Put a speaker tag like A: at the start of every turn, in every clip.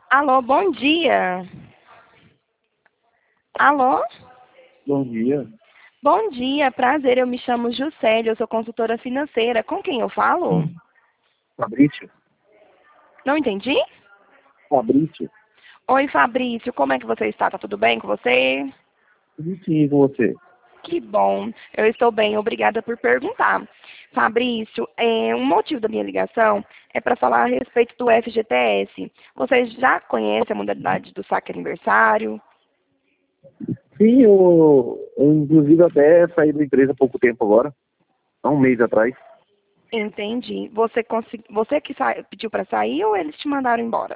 A: Alô, bom dia. Alô?
B: Bom dia.
A: Bom dia, prazer. Eu me chamo Juscelia, eu sou consultora financeira. Com quem eu falo?
B: Fabrício?
A: Não entendi?
B: Fabrício?
A: Oi, Fabrício, como é que você está? Tá tudo bem com você?
B: Tudo sim com você?
A: Que bom, eu estou bem, obrigada por perguntar. Fabrício, o motivo da minha ligação é para falar a respeito do FGTS. Você já conhece a modalidade do saque aniversário?
B: Sim, eu inclusive até saí da empresa há pouco tempo agora, há um mês atrás.
A: Entendi. Você que pediu para sair ou eles te mandaram embora?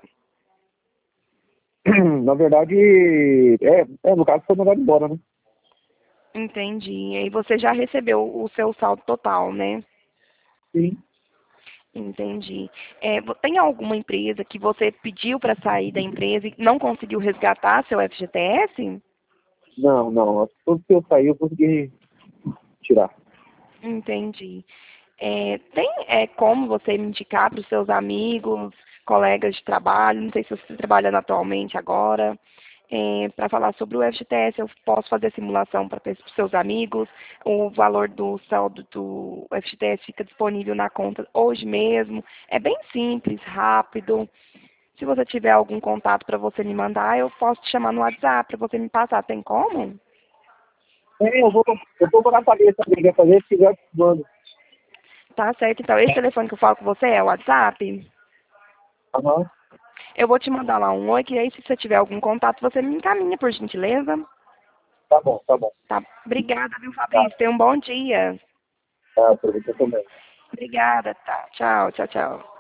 B: Na verdade, no caso foi mandado embora, né?
A: Entendi. E aí você já recebeu o seu saldo total, né?
B: Sim.
A: Entendi. Tem alguma empresa que você pediu para sair da empresa e não conseguiu resgatar seu FGTS?
B: Não. Tudo que eu saí eu consegui tirar.
A: Entendi. Tem como você me indicar para os seus amigos, colegas de trabalho, não sei se você está trabalhando atualmente agora, para falar sobre o FGTS, eu posso fazer simulação para os seus amigos, o valor do saldo do FGTS fica disponível na conta hoje mesmo, é bem simples, rápido. Se você tiver algum contato para você me mandar, eu posso te chamar no WhatsApp para você me passar, tem como?
B: Eu vou procurar saber se alguém quer fazer, se quiser, mando.
A: Tá certo, então esse telefone que eu falo com você é o WhatsApp?
B: Aham.
A: Eu vou te mandar lá um oi, que aí se você tiver algum contato, você me encaminha, por gentileza.
B: Tá bom, tá bom.
A: Tá? Obrigada, viu,
B: Tá,
A: Fabrício? Tenha um bom dia.
B: tá, aproveita também.
A: Obrigada, tá? Tchau, tchau, tchau.